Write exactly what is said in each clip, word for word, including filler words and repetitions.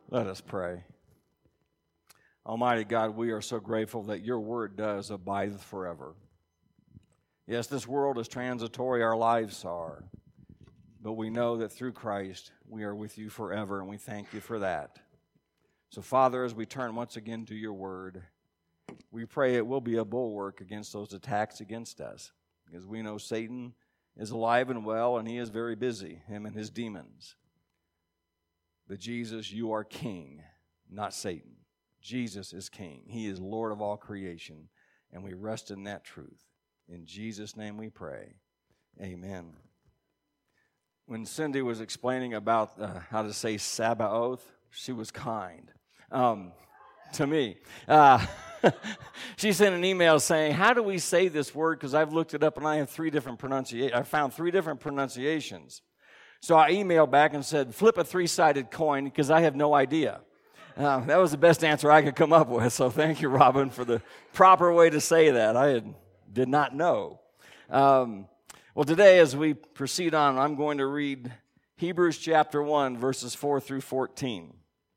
Let us pray. Almighty God, we are so grateful that your word does abide forever. Yes, this world is transitory, our lives are, but we know that through Christ we are with you forever, and we thank you for that. So, Father, as we turn once again to your word, we pray it will be a bulwark against those attacks against us, because we know Satan is alive and well, and he is very busy, him and his demons. But Jesus, you are king, not Satan. Jesus is king. He is Lord of all creation, and we rest in that truth. In Jesus' name we pray. Amen. When Cindy was explaining about uh, how to say Sabaoth, she was kind um, to me. Uh, she sent an email saying, how do we say this word? Because I've looked it up, and I have three different pronunciations. I found three different pronunciations. So I emailed back and said, flip a three-sided coin, because I have no idea. Uh, that was the best answer I could come up with. So thank you, Robin, for the proper way to say that. I had, did not know. Um, well, today, as we proceed on, I'm going to read Hebrews chapter one, verses four through fourteen.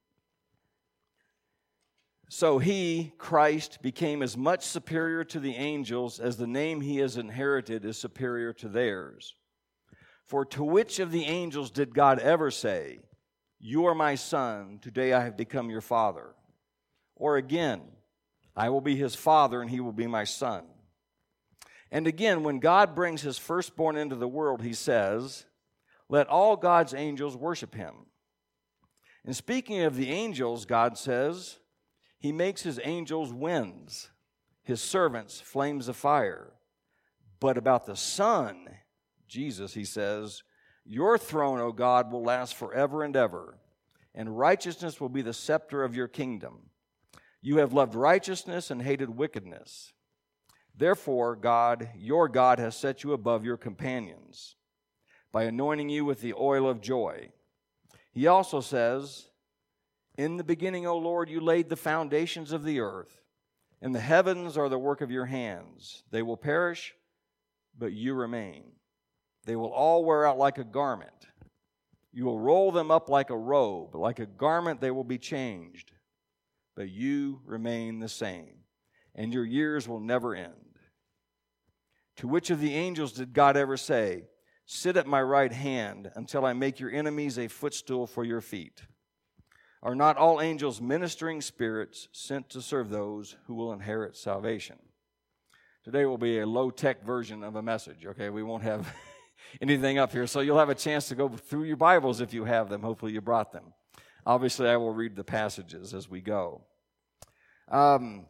So he, Christ, became as much superior to the angels as the name he has inherited is superior to theirs. For to which of the angels did God ever say, you are my son, today I have become your father? Or again, I will be his father and he will be my son. And again, when God brings his firstborn into the world, he says, let all God's angels worship him. And speaking of the angels, God says, he makes his angels winds, his servants flames of fire. But about the Son, Jesus, he says, your throne, O God, will last forever and ever, and righteousness will be the scepter of your kingdom. You have loved righteousness and hated wickedness. Therefore, God, your God, has set you above your companions by anointing you with the oil of joy. He also says, in the beginning, O Lord, you laid the foundations of the earth, and the heavens are the work of your hands. They will perish, but you remain. They will all wear out like a garment. You will roll them up like a robe. Like a garment they will be changed. But you remain the same, and your years will never end. To which of the angels did God ever say, sit at my right hand until I make your enemies a footstool for your feet? Are not all angels ministering spirits sent to serve those who will inherit salvation? Today will be a low-tech version of a message, okay? We won't have anything up here, so you'll have a chance to go through your Bibles if you have them. Hopefully you brought them. Obviously, I will read the passages as we go. Um,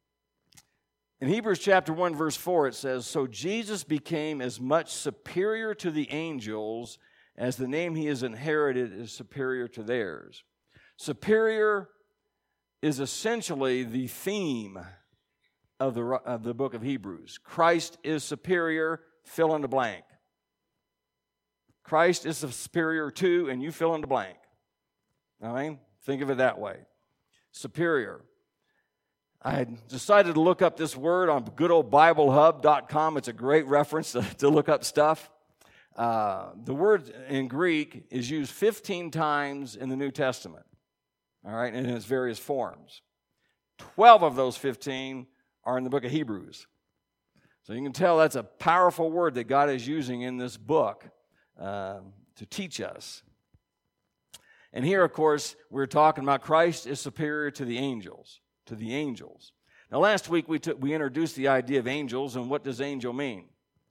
in Hebrews chapter one, verse four, it says, so Jesus became as much superior to the angels as the name he has inherited is superior to theirs. Superior is essentially the theme of the, of the book of Hebrews. Christ is superior, fill in the blank. Christ is superior to, and you fill in the blank. I mean, think of it that way. Superior. I decided to look up this word on good old Bible hub dot com. It's a great reference to, to look up stuff. Uh, the word in Greek is used fifteen times in the New Testament, all right, in its various forms. twelve of those fifteen are in the book of Hebrews. So you can tell that's a powerful word that God is using in this book uh, to teach us. And here, of course, we're talking about Christ is superior to the angels, to the angels. Now, last week we took, we introduced the idea of angels, and what does angel mean?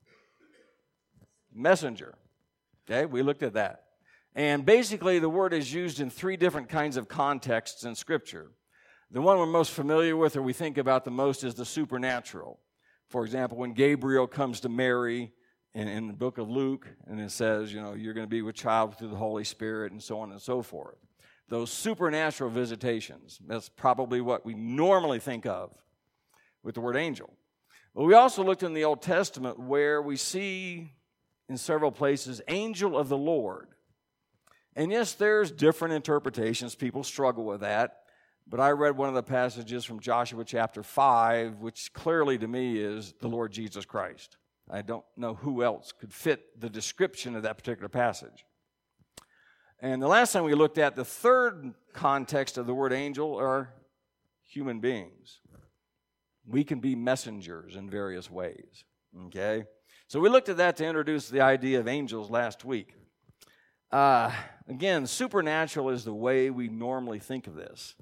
Messenger. Okay, we looked at that. And basically, the word is used in three different kinds of contexts in Scripture. The one we're most familiar with, or we think about the most, is the supernatural. For example, when Gabriel comes to Mary in, in the book of Luke, and it says, you know, you're going to be with child through the Holy Spirit, and so on and so forth. Those supernatural visitations, that's probably what we normally think of with the word angel. But we also looked in the Old Testament where we see in several places, angel of the Lord. And yes, there's different interpretations. People struggle with that. But I read one of the passages from Joshua chapter five, which clearly to me is the Lord Jesus Christ. I don't know who else could fit the description of that particular passage. And the last time we looked at the third context of the word angel are human beings. We can be messengers in various ways, okay? So we looked at that to introduce the idea of angels last week. Uh, again, supernatural is the way we normally think of this.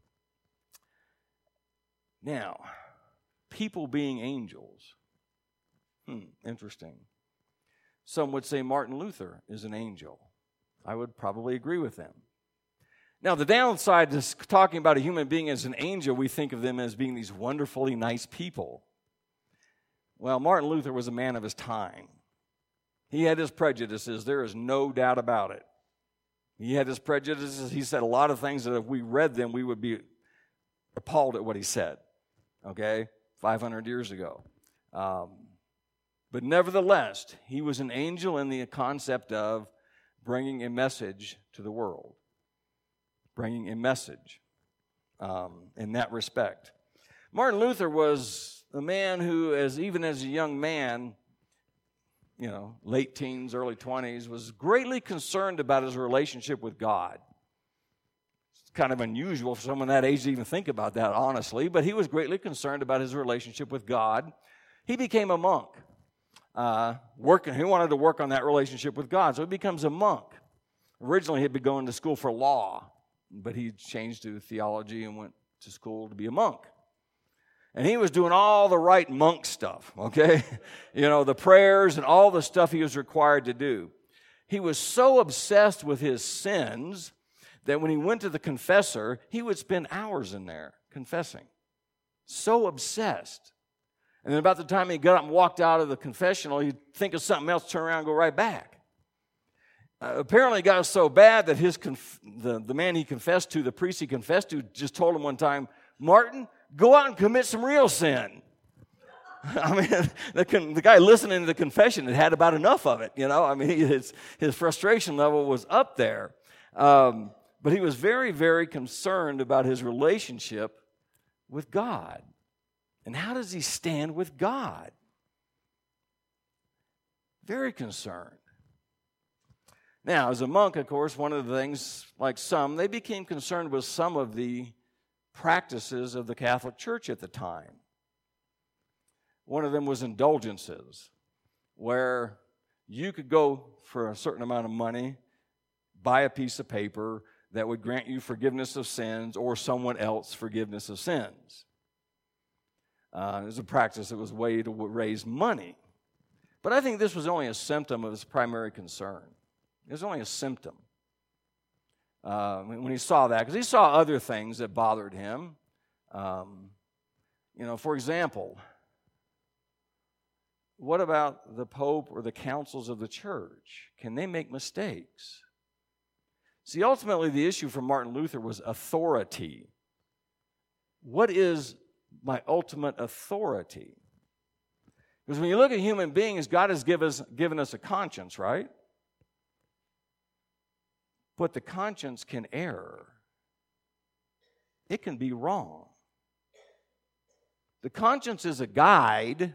Now, people being angels. Hmm, interesting. Some would say Martin Luther is an angel. I would probably agree with them. Now, the downside to talking about a human being as an angel, we think of them as being these wonderfully nice people. Well, Martin Luther was a man of his time. He had his prejudices. There is no doubt about it. He had his prejudices. He said a lot of things that if we read them, we would be appalled at what he said, okay, five hundred years ago. Um, but nevertheless, he was an angel in the concept of bringing a message to the world. Bringing a message um, in that respect. Martin Luther was a man who, as even as a young man, you know, late teens, early twenties, was greatly concerned about his relationship with God. It's kind of unusual for someone that age to even think about that, honestly, but he was greatly concerned about his relationship with God. He became a monk. Uh, working, he wanted to work on that relationship with God, so he becomes a monk. Originally, he'd been going to school for law, but he changed to theology and went to school to be a monk. And he was doing all the right monk stuff, okay? You know, the prayers and all the stuff he was required to do. He was so obsessed with his sins that when he went to the confessor, he would spend hours in there confessing. So obsessed. And then about the time he got up and walked out of the confessional, he'd think of something else, turn around and go right back. Uh, apparently it got so bad that his conf- the, the man he confessed to, the priest he confessed to, just told him one time, Martin, go out and commit some real sin. I mean, the, con- the guy listening to the confession had had about enough of it, you know. I mean, his, his frustration level was up there. Um, but he was very, very concerned about his relationship with God. And how does he stand with God? Very concerned. Now, as a monk, of course, one of the things, like some, they became concerned with some of the practices of the Catholic Church at the time. One of them was indulgences, where you could go for a certain amount of money, buy a piece of paper that would grant you forgiveness of sins or someone else forgiveness of sins. Uh, it was a practice that was a way to raise money. But I think this was only a symptom of his primary concern. It was only a symptom. Uh, when he saw that, because he saw other things that bothered him. Um, you know, for example, what about the Pope or the councils of the church? Can they make mistakes? See, ultimately the issue for Martin Luther was authority. What is my ultimate authority? Because when you look at human beings, God has give us, given us a conscience, right? But the conscience can err. It can be wrong. The conscience is a guide,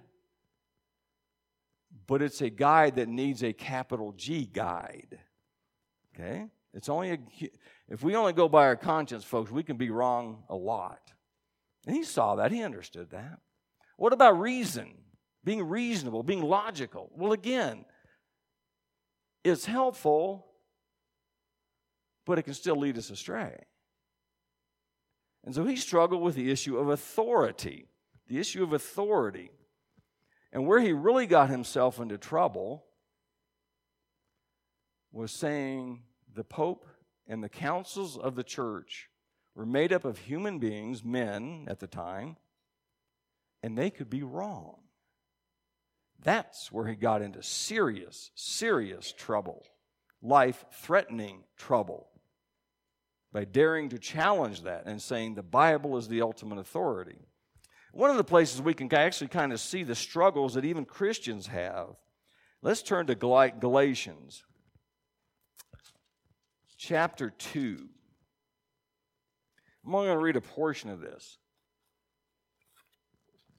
but it's a guide that needs a capital G guide. Okay? It's only a, if we only go by our conscience, folks, we can be wrong a lot. And he saw that. He understood that. What about reason? Being reasonable, being logical. Well, again, it's helpful, but it can still lead us astray. And so he struggled with the issue of authority. The issue of authority. And where he really got himself into trouble was saying the Pope and the councils of the church were made up of human beings, men at the time, and they could be wrong. That's where he got into serious, serious trouble, life-threatening trouble, by daring to challenge that and saying the Bible is the ultimate authority. One of the places we can actually kind of see the struggles that even Christians have, let's turn to Galatians chapter two. I'm only going to read a portion of this.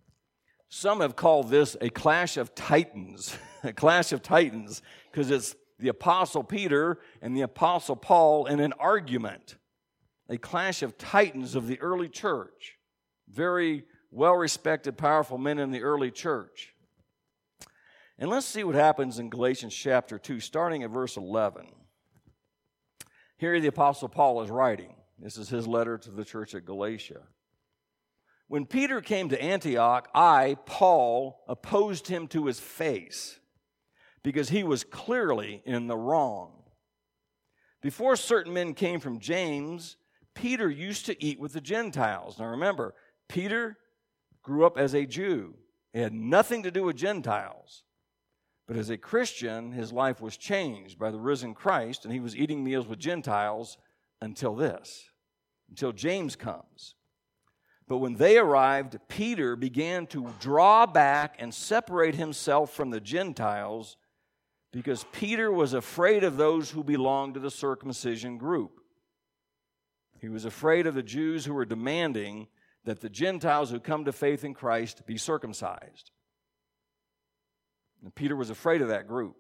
Some have called this a clash of titans, a clash of titans, because it's the Apostle Peter and the Apostle Paul in an argument, a clash of titans of the early church, very well-respected, powerful men in the early church. And let's see what happens in Galatians chapter two, starting at verse eleven. Here the Apostle Paul is writing. This is his letter to the church at Galatia. When Peter came to Antioch, I, Paul, opposed him to his face, because he was clearly in the wrong. Before certain men came from James, Peter used to eat with the Gentiles. Now remember, Peter grew up as a Jew. It had nothing to do with Gentiles. But as a Christian, his life was changed by the risen Christ, and he was eating meals with Gentiles until this, until James comes. But when they arrived, Peter began to draw back and separate himself from the Gentiles, because Peter was afraid of those who belonged to the circumcision group. He was afraid of the Jews who were demanding that the Gentiles who come to faith in Christ be circumcised. And Peter was afraid of that group.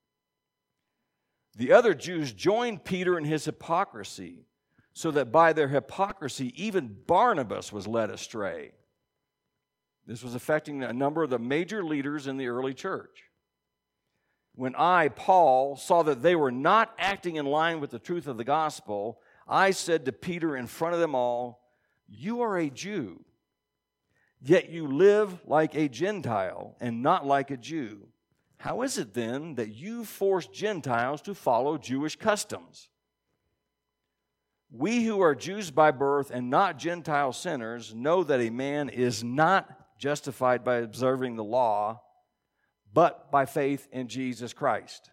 The other Jews joined Peter in his hypocrisy, so that by their hypocrisy even Barnabas was led astray. This was affecting a number of the major leaders in the early church. When I, Paul, saw that they were not acting in line with the truth of the gospel, I said to Peter in front of them all, "You are a Jew, yet you live like a Gentile and not like a Jew. How is it then that you force Gentiles to follow Jewish customs? We who are Jews by birth and not Gentile sinners know that a man is not justified by observing the law, but by faith in Jesus Christ.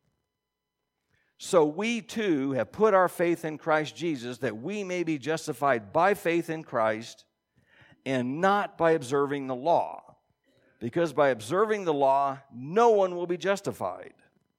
So we too have put our faith in Christ Jesus, that we may be justified by faith in Christ and not by observing the law, because by observing the law no one will be justified.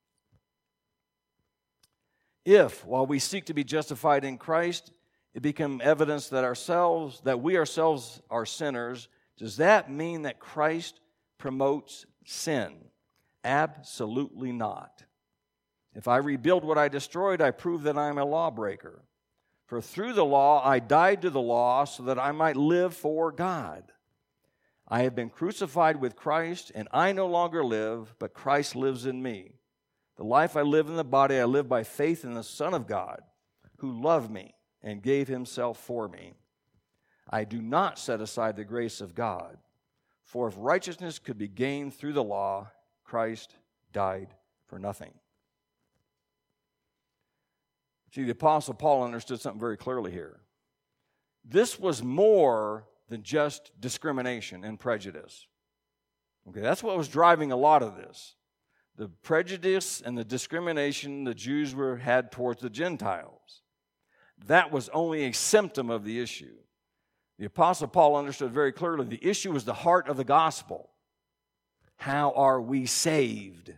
If, while we seek to be justified in Christ, it become evidence that ourselves, that we ourselves are sinners, does that mean that Christ promotes sin? Absolutely not. If I rebuild what I destroyed, I prove that I am a lawbreaker. For through the law I died to the law so that I might live for God. I have been crucified with Christ, and I no longer live, but Christ lives in me. The life I live in the body, I live by faith in the Son of God, who loved me and gave himself for me. I do not set aside the grace of God, for if righteousness could be gained through the law, Christ died for nothing." See, the Apostle Paul understood something very clearly here. This was more than just discrimination and prejudice. Okay, that's what was driving a lot of this. The prejudice and the discrimination the Jews were had towards the Gentiles. That was only a symptom of the issue. The Apostle Paul understood very clearly the issue was the heart of the gospel. How are we saved?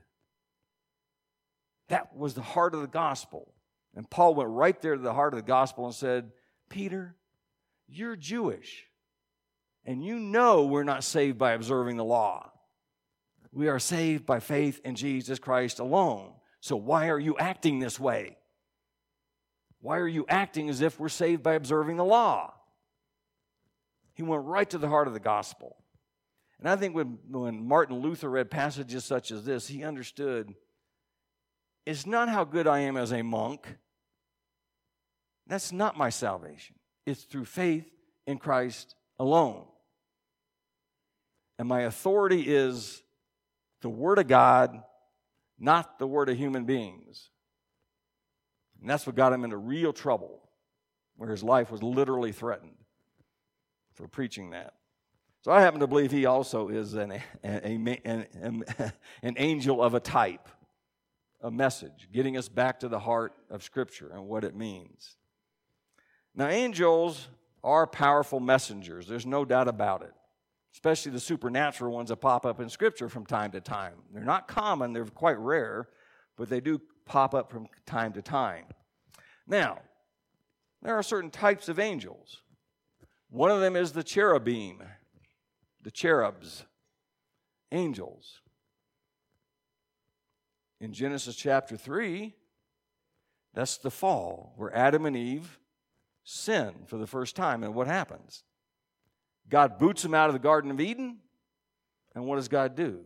That was the heart of the gospel. And Paul went right there to the heart of the gospel and said, Peter, you're Jewish, and you know we're not saved by observing the law. We are saved by faith in Jesus Christ alone. So why are you acting this way? Why are you acting as if we're saved by observing the law? He went right to the heart of the gospel. And I think when, when Martin Luther read passages such as this, he understood it's not how good I am as a monk. That's not my salvation. It's through faith in Christ alone. And my authority is the Word of God, not the word of human beings. And that's what got him into real trouble, where his life was literally threatened for preaching that. So I happen to believe he also is an, a, a, an, an angel of a type, a message, getting us back to the heart of Scripture and what it means. Now, angels are powerful messengers. There's no doubt about it, especially the supernatural ones that pop up in Scripture from time to time. They're not common. They're quite rare, but they do pop up from time to time. Now, there are certain types of angels. One of them is the cherubim, the cherubs, angels. in Genesis chapter three, that's the fall, where Adam and Eve sin for the first time. And what happens? God boots them out of the Garden of Eden, and what does God do?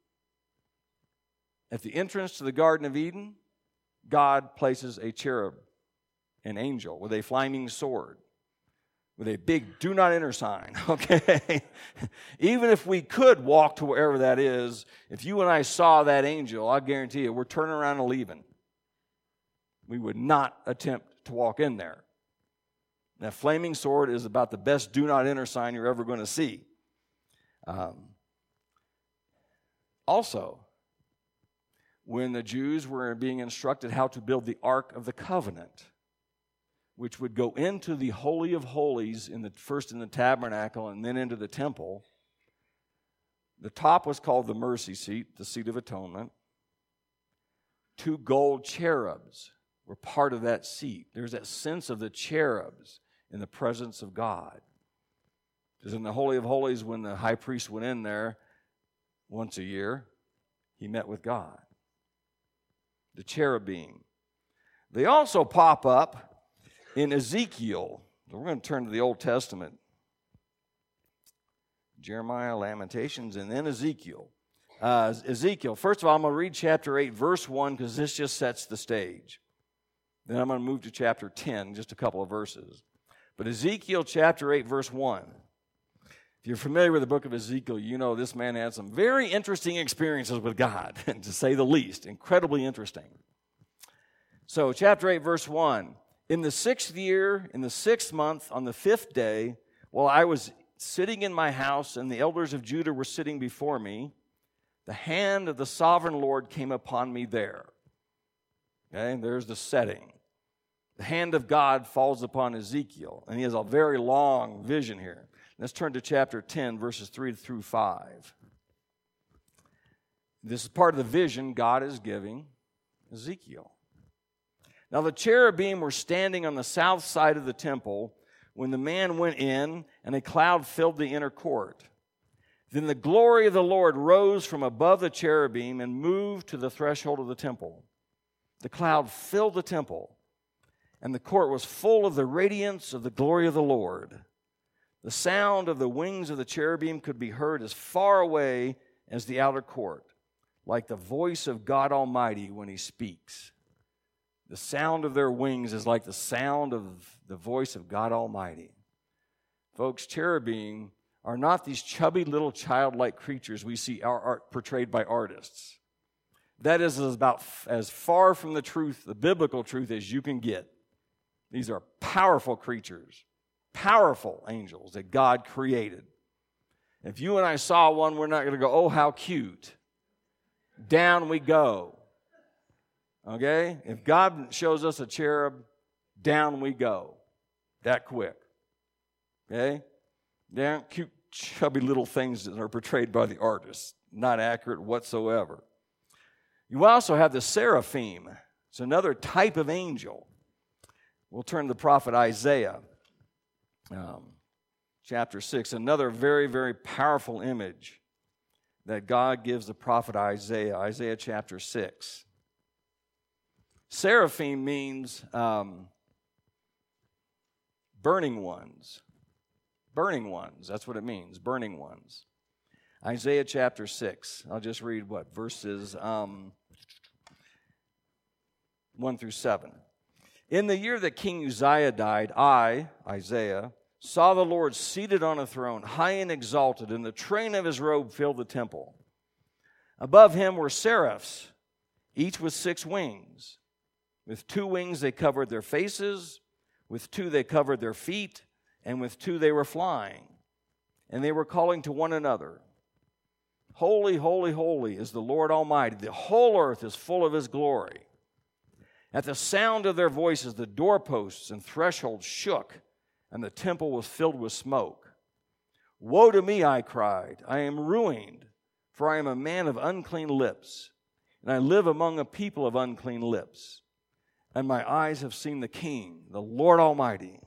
At the entrance to the Garden of Eden, God places a cherub, an angel, with a flaming sword, with a big do not enter sign, okay? Even if we could walk to wherever that is, if you and I saw that angel, I guarantee you, we're turning around and leaving. We would not attempt to walk in there. That flaming sword is about the best do not enter sign you're ever going to see. Um, also, when the Jews were being instructed how to build the Ark of the Covenant, which would go into the Holy of Holies, in the first in the tabernacle and then into the temple, the top was called the mercy seat, the seat of atonement. Two gold cherubs were part of that seat. There's that sense of the cherubs in the presence of God. Because in the Holy of Holies, when the high priest went in there once a year, he met with God. The cherubim. They also pop up in Ezekiel. We're going to turn to the Old Testament. Jeremiah, Lamentations, and then Ezekiel. Uh, Ezekiel. First of all, I'm going to read chapter eight, verse one, because this just sets the stage. Then I'm going to move to chapter ten, just a couple of verses. But Ezekiel chapter eight, verse one. If you're familiar with the book of Ezekiel, you know this man had some very interesting experiences with God, to say the least. Incredibly interesting. So, chapter eight, verse one. In the sixth year, in the sixth month, on the fifth day, while I was sitting in my house and the elders of Judah were sitting before me, the hand of the sovereign Lord came upon me there. Okay, there's the setting. The hand of God falls upon Ezekiel, and he has a very long vision here. Let's turn to chapter ten, verses three through five. This is part of the vision God is giving Ezekiel. Now the cherubim were standing on the south side of the temple when the man went in, and a cloud filled the inner court. Then the glory of the Lord rose from above the cherubim and moved to the threshold of the temple. The cloud filled the temple, and the court was full of the radiance of the glory of the Lord. The sound of the wings of the cherubim could be heard as far away as the outer court, like the voice of God Almighty when he speaks. The sound of their wings is like the sound of the voice of God Almighty. Folks, cherubim are not these chubby little childlike creatures we see our art portrayed by artists. That is about as far from the truth, the biblical truth, as you can get. These are powerful creatures, powerful angels that God created. If you and I saw one, we're not going to go, oh, how cute. Down we go. Okay? If God shows us a cherub, down we go. That quick. Okay? Down, cute, chubby little things that are portrayed by the artists. Not accurate whatsoever. You also have the seraphim. It's another type of angel. We'll turn to the prophet Isaiah, um, chapter six. Another very, very powerful image that God gives the prophet Isaiah. Isaiah chapter six. Seraphim means um, burning ones. Burning ones. That's what it means. Burning ones. Isaiah chapter six. I'll just read what? Verses um, one through seven. In the year that King Uzziah died, I, Isaiah, saw the Lord seated on a throne, high and exalted, and the train of his robe filled the temple. Above him were seraphs, each with six wings. With two wings they covered their faces, with two they covered their feet, and with two they were flying. And they were calling to one another, Holy, holy, holy is the Lord Almighty. The whole earth is full of his glory. At the sound of their voices, the doorposts and thresholds shook, and the temple was filled with smoke. Woe to me, I cried. I am ruined, for I am a man of unclean lips, and I live among a people of unclean lips. And my eyes have seen the King, the Lord Almighty.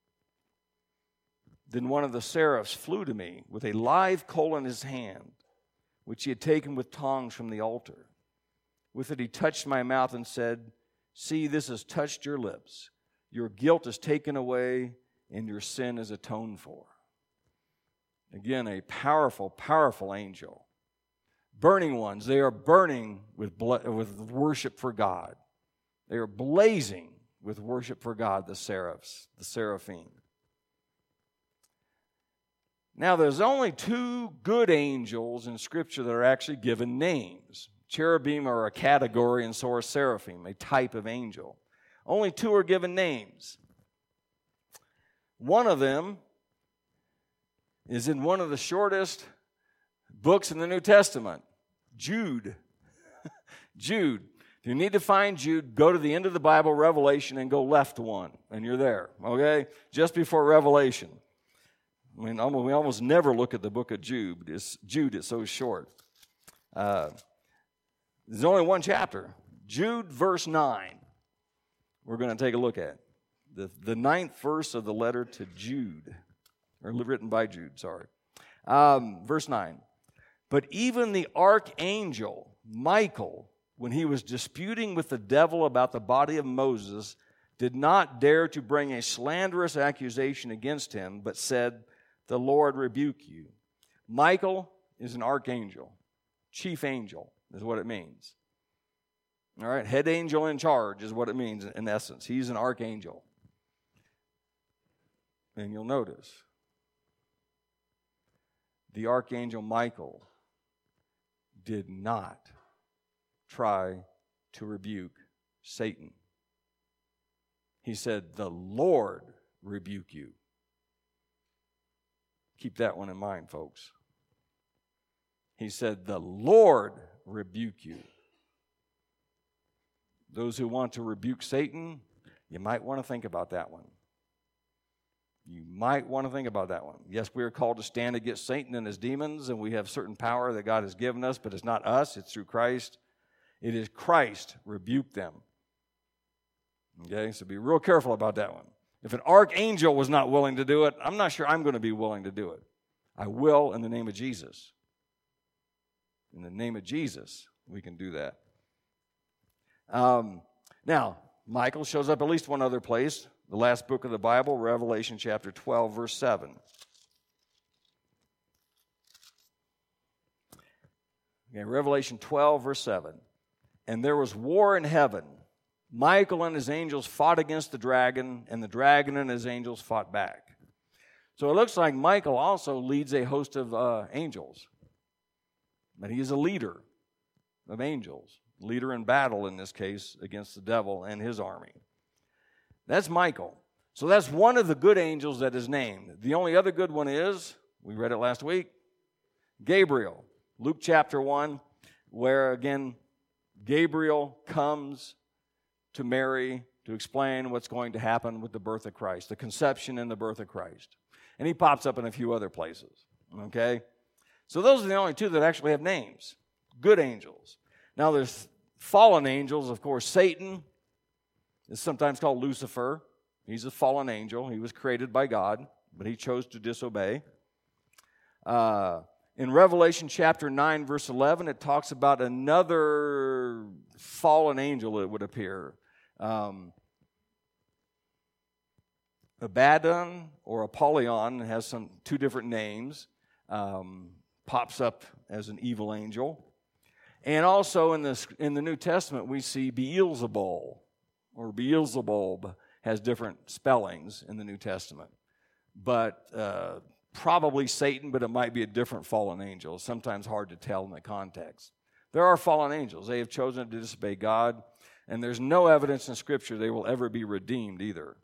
Then one of the seraphs flew to me with a live coal in his hand, which he had taken with tongs from the altar. With it he touched my mouth and said, see, this has touched your lips. Your guilt is taken away, and your sin is atoned for. Again, a powerful, powerful angel. Burning ones, they are burning with, ble- with worship for God. They are blazing with worship for God, the seraphs, the seraphim. Now, there's only two good angels in Scripture that are actually given names. Cherubim are a category, and so are seraphim, a type of angel. Only two are given names. One of them is in one of the shortest books in the New Testament, Jude. Jude. If you need to find Jude, go to the end of the Bible, Revelation, and go left one, and you're there, okay? Just before Revelation. I mean, almost, we almost never look at the book of Jude. It's, Jude, it's so short. Uh, there's only one chapter. Jude, verse nine. We're going to take a look at. The, the ninth verse of the letter to Jude. Or written by Jude, sorry. Um, verse nine. But even the archangel, Michael, when he was disputing with the devil about the body of Moses, did not dare to bring a slanderous accusation against him, but said, the Lord rebuke you. Michael is an archangel. Chief angel is what it means. All right, head angel in charge is what it means in essence. He's an archangel. And you'll notice, the archangel Michael did not try to rebuke Satan. He said, the Lord rebuke you. Keep that one in mind, folks. He said, the Lord rebuke you. Those who want to rebuke Satan, you might want to think about that one. You might want to think about that one. Yes, we are called to stand against Satan and his demons, and we have certain power that God has given us, but it's not us, it's through Christ. It is Christ, rebuke them. Okay, so be real careful about that one. If an archangel was not willing to do it, I'm not sure I'm going to be willing to do it. I will in the name of Jesus. In the name of Jesus, we can do that. Um, now, Michael shows up at least one other place. The last book of the Bible, Revelation chapter twelve, verse seven. Okay, Revelation twelve, verse seven. And there was war in heaven. Michael and his angels fought against the dragon, and the dragon and his angels fought back. So it looks like Michael also leads a host of uh, angels. But he is a leader of angels. Leader in battle, in this case, against the devil and his army. That's Michael. So that's one of the good angels that is named. The only other good one is, we read it last week, Gabriel. Luke chapter one, where again, Gabriel comes to Mary to explain what's going to happen with the birth of Christ, the conception and the birth of Christ. And he pops up in a few other places, okay? So those are the only two that actually have names, good angels. Now there's fallen angels, of course. Satan is sometimes called Lucifer. He's a fallen angel. He was created by God, but he chose to disobey. Uh, in Revelation chapter nine, verse eleven, it talks about another fallen angel, it would appear. Um, Abaddon or Apollyon has some two different names. Um, pops up as an evil angel. And also in this in the New Testament, we see Beelzebul, or Beelzebub has different spellings in the New Testament. But uh, probably Satan, but it might be a different fallen angel. It's sometimes hard to tell in the context. There are fallen angels. They have chosen to disobey God, and there's no evidence in Scripture they will ever be redeemed either.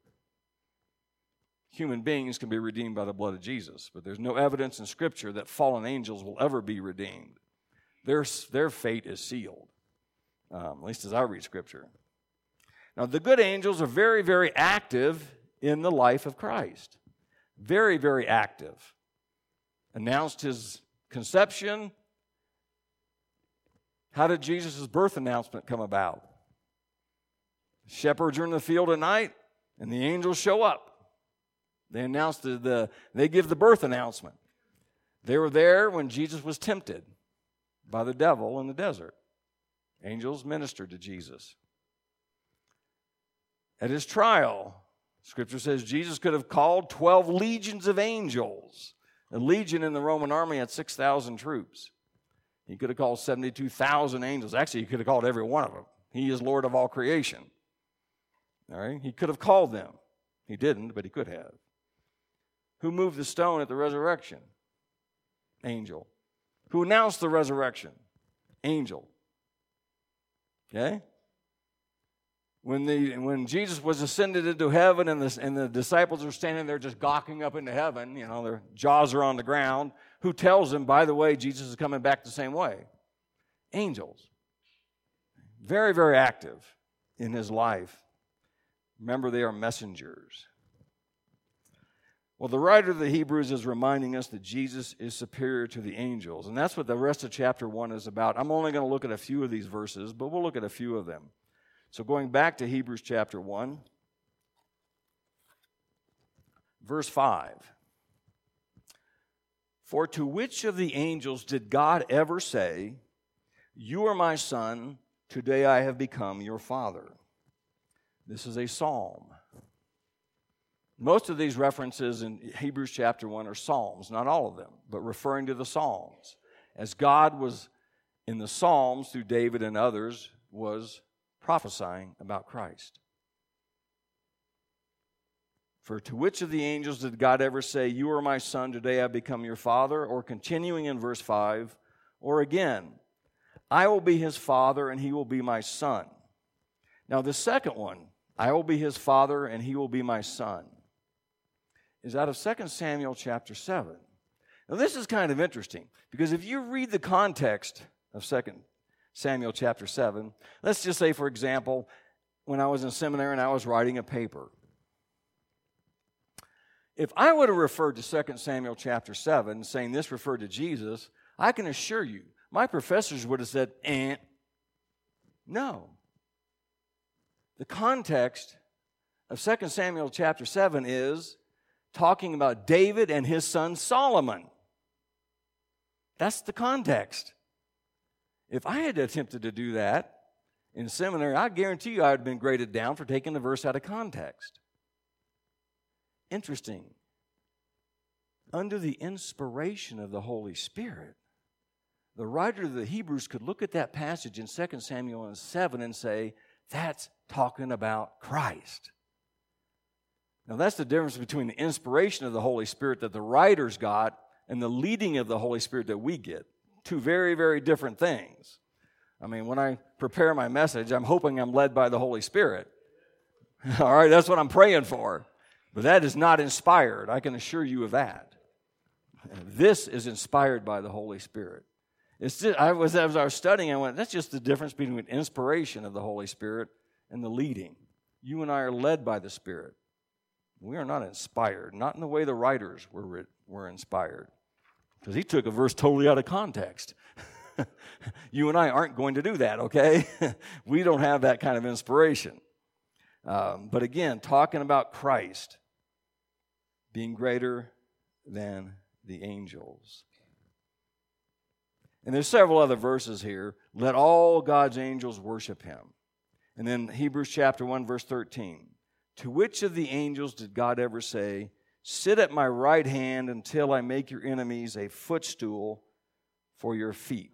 Human beings can be redeemed by the blood of Jesus, but there's no evidence in Scripture that fallen angels will ever be redeemed. Their, their fate is sealed, um, at least as I read Scripture. Now, the good angels are very, very active in the life of Christ. Very, very active. Announced his conception. How did Jesus' birth announcement come about? Shepherds are in the field at night, and the angels show up. They announce the, the they give the birth announcement. They were there when Jesus was tempted by the devil in the desert. Angels ministered to Jesus. At his trial, Scripture says Jesus could have called twelve legions of angels. A legion in the Roman army had six thousand troops. He could have called seventy-two thousand angels. Actually, he could have called every one of them. He is Lord of all creation. All right? He could have called them. He didn't, but he could have. Who moved the stone at the resurrection? Angel. Who announced the resurrection? Angel. Okay? When the when Jesus was ascended into heaven and the, and the disciples are standing there just gawking up into heaven, you know, their jaws are on the ground, who tells them, by the way, Jesus is coming back the same way? Angels. Very, very active in his life. Remember, they are messengers. Well, the writer of the Hebrews is reminding us that Jesus is superior to the angels, and that's what the rest of chapter one is about. I'm only going to look at a few of these verses, but we'll look at a few of them. So going back to Hebrews chapter one, verse five. For to which of the angels did God ever say, "You are my son, today I have become your father"? This is a psalm. Most of these references in Hebrews chapter one are psalms, not all of them, but referring to the psalms. As God was in the psalms through David and others was prophesying about Christ. For to which of the angels did God ever say, "You are my son, today I become your father"? Or continuing in verse five, or again, "I will be his father and he will be my son." Now the second one, "I will be his father and he will be my son," is out of Second Samuel chapter seven. Now this is kind of interesting, because if you read the context of Second Samuel chapter seven, let's just say, for example, when I was in seminary and I was writing a paper. If I would have referred to Second Samuel chapter seven, saying this referred to Jesus, I can assure you, my professors would have said, eh, no. The context of Second Samuel chapter seven is talking about David and his son Solomon. That's the context. If I had attempted to do that in seminary, I guarantee you I would have been graded down for taking the verse out of context. Interesting. Under the inspiration of the Holy Spirit, the writer of the Hebrews could look at that passage in Second Samuel seven and say, that's talking about Christ. Now that's the difference between the inspiration of the Holy Spirit that the writers got and the leading of the Holy Spirit that we get. Two very, very different things. I mean, when I prepare my message, I'm hoping I'm led by the Holy Spirit. All right, that's what I'm praying for. But that is not inspired. I can assure you of that. This is inspired by the Holy Spirit. It's just, I was, as I was studying, I went, that's just the difference between inspiration of the Holy Spirit and the leading. You and I are led by the Spirit. We are not inspired, not in the way the writers were, were inspired. Because he took a verse totally out of context. You and I aren't going to do that, okay? We don't have that kind of inspiration. Um, but again, talking about Christ being greater than the angels. And there's several other verses here. Let all God's angels worship him. And then Hebrews chapter one, verse thirteen. To which of the angels did God ever say, "Sit at my right hand until I make your enemies a footstool for your feet"?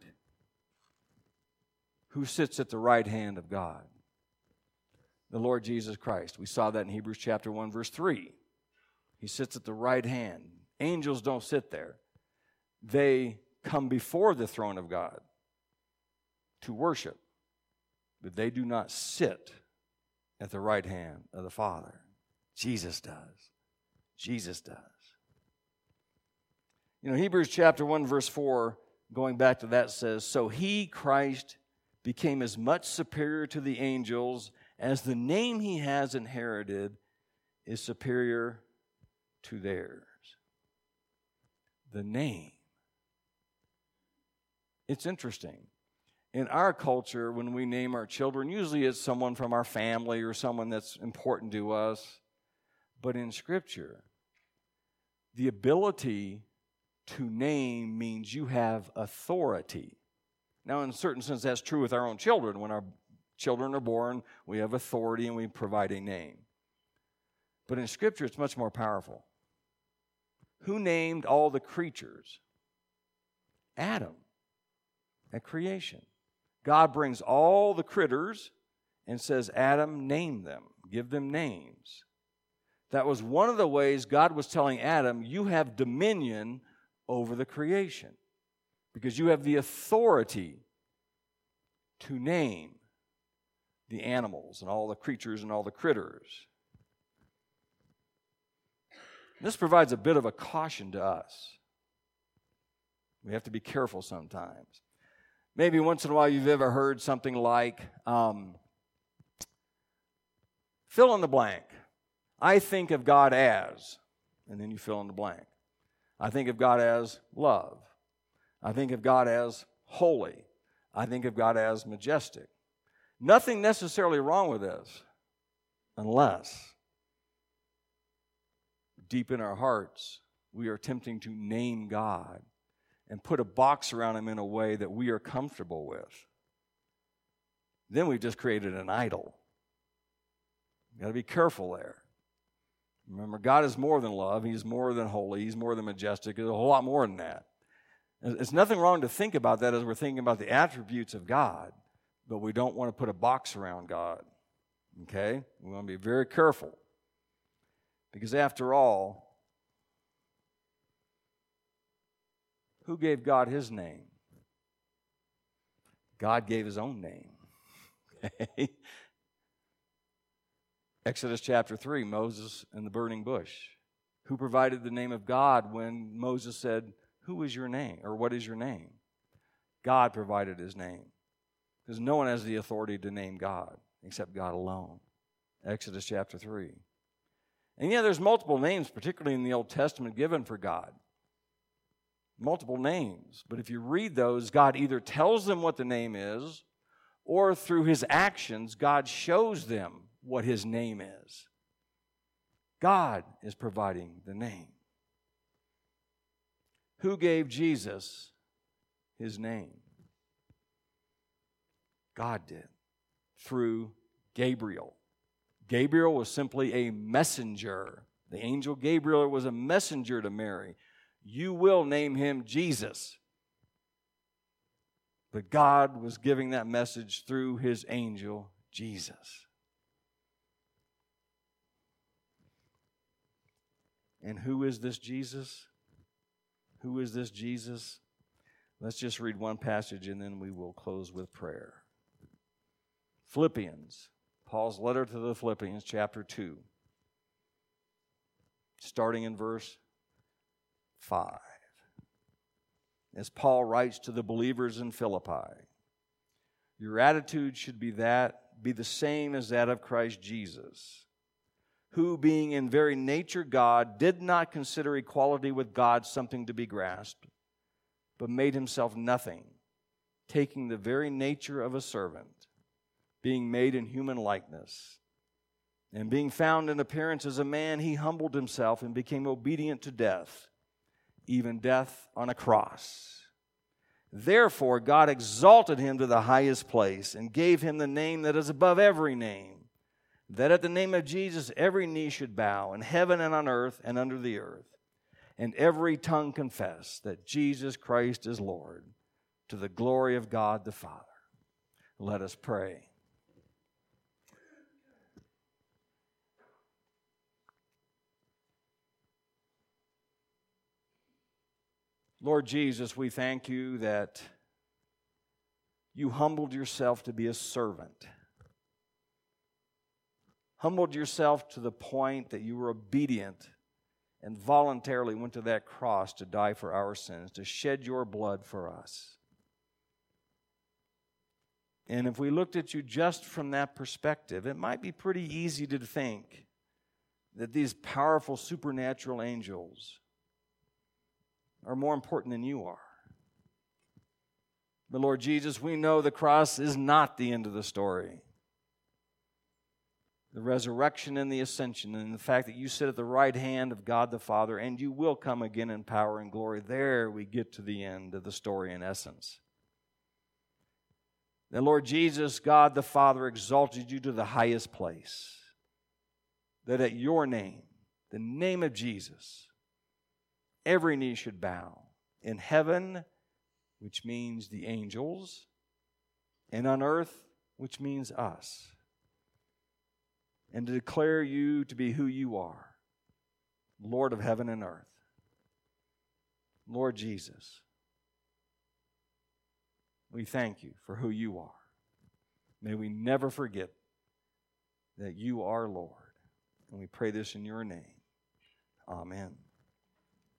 Who sits at the right hand of God? The Lord Jesus Christ. We saw that in Hebrews chapter one, verse three. He sits at the right hand. Angels don't sit there. They come before the throne of God to worship, but they do not sit at the right hand of the Father. Jesus does. Jesus does. You know, Hebrews chapter one, verse four, going back to that, says, "So he, Christ, became as much superior to the angels as the name he has inherited is superior to theirs." The name. It's interesting. In our culture, when we name our children, usually it's someone from our family or someone that's important to us. But in Scripture, the ability to name means you have authority. Now, in a certain sense, that's true with our own children. When our children are born, we have authority and we provide a name. But in Scripture, it's much more powerful. Who named all the creatures? Adam, at creation. God brings all the critters and says, Adam, name them. Give them names. That was one of the ways God was telling Adam, you have dominion over the creation because you have the authority to name the animals and all the creatures and all the critters. This provides a bit of a caution to us. We have to be careful sometimes. Maybe once in a while you've ever heard something like, um, fill in the blank. I think of God as, and then you fill in the blank. I think of God as love. I think of God as holy. I think of God as majestic. Nothing necessarily wrong with this, unless deep in our hearts we are attempting to name God and put a box around Him in a way that we are comfortable with. Then we've just created an idol. You've got to be careful there. Remember, God is more than love. He's more than holy. He's more than majestic. There's a whole lot more than that. It's nothing wrong to think about that as we're thinking about the attributes of God, but we don't want to put a box around God. Okay? We want to be very careful. Because after all, who gave God His name? God gave His own name. Okay? Exodus chapter three, Moses and the burning bush. Who provided the name of God when Moses said, who is your name? Or what is your name? God provided His name. Because no one has the authority to name God except God alone. Exodus chapter three. And yeah, there's multiple names, particularly in the Old Testament, given for God. Multiple names. But if you read those, God either tells them what the name is, or through His actions, God shows them what His name is. God is providing the name. Who gave Jesus His name? God did, through Gabriel. Gabriel was simply a messenger. The angel Gabriel was a messenger to Mary. You will name him Jesus. But God was giving that message through His angel, Jesus. And who is this Jesus? Who is this Jesus? Let's just read one passage and then we will close with prayer. Philippians, Paul's letter to the Philippians, chapter two, starting in verse five. As Paul writes to the believers in Philippi, your attitude should be that, be the same as that of Christ Jesus, who, being in very nature God, did not consider equality with God something to be grasped, but made Himself nothing, taking the very nature of a servant, being made in human likeness. And being found in appearance as a man, He humbled Himself and became obedient to death, even death on a cross. Therefore, God exalted Him to the highest place and gave Him the name that is above every name, that at the name of Jesus every knee should bow in heaven and on earth and under the earth, and every tongue confess that Jesus Christ is Lord, to the glory of God the Father. Let us pray. Lord Jesus, we thank You that You humbled Yourself to be a servant. Humbled Yourself to the point that You were obedient and voluntarily went to that cross to die for our sins, to shed Your blood for us. And if we looked at You just from that perspective, it might be pretty easy to think that these powerful supernatural angels are more important than You are. But Lord Jesus, we know the cross is not the end of the story. The resurrection and the ascension and the fact that You sit at the right hand of God the Father and You will come again in power and glory, there we get to the end of the story in essence. That, Lord Jesus, God the Father exalted you to the highest place. That at your name, the name of Jesus, every knee should bow in heaven, which means the angels, and on earth, which means us, and to declare you to be who you are, Lord of heaven and earth. Lord Jesus, we thank you for who you are. May we never forget that you are Lord. And we pray this in your name. Amen.